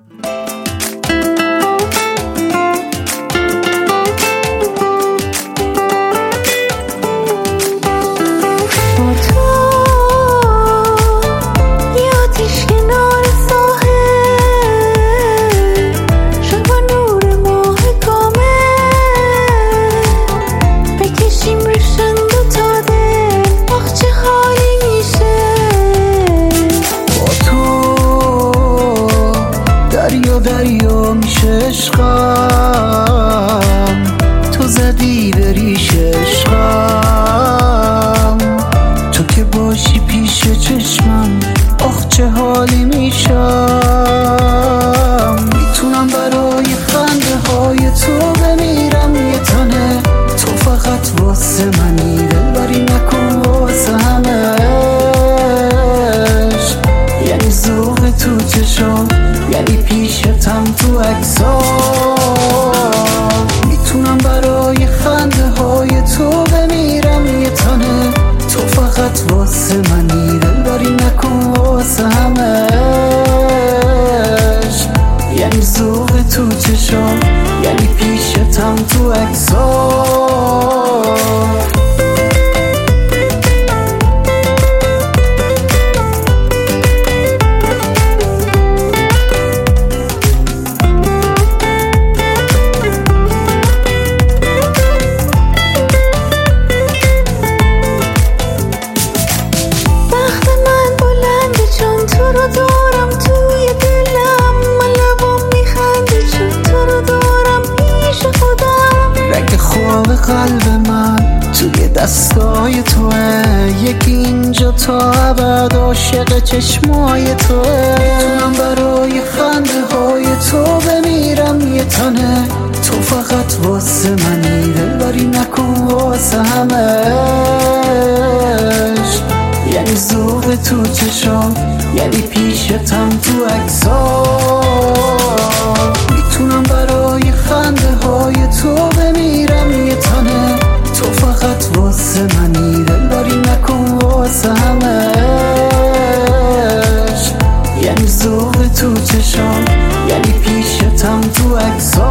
دریا میشه عشقم، تو زدی به ریش عشقم، تو که باشی پیش چشمم آخ چه حالی میشم. میتونم برای خنده های تو بمیرم یه تنه، تو فقط واسه منی دلبری نکن واسه همش. یعنی ذوق تو چشام، یعنی پیشتم تو عکسام. میتونم برای خنده های تو بمیرم یه تنه، تو فقط واسه منی دلبری نکن واسه همش. یعنی ذوق تو چشام، یعنی پیشتم تو عکسام. قلب من توی دستای توه، یکی اینجا تا ابد عاشق چشمای توه. میتونم برای خنده های تو بمیرم یه تنه، تو فقط واسه منی دلبری نکن واسه همش. یعنی ذوق تو چشام، یعنی پیشتم تو عکسام. میتونم برای خنده های تو بمیرم یه تنه، تو فقط واسه منی دلبری نکن واسه همش. یعنی ذوق تو چشام، یعنی پیشتم تو عکسام.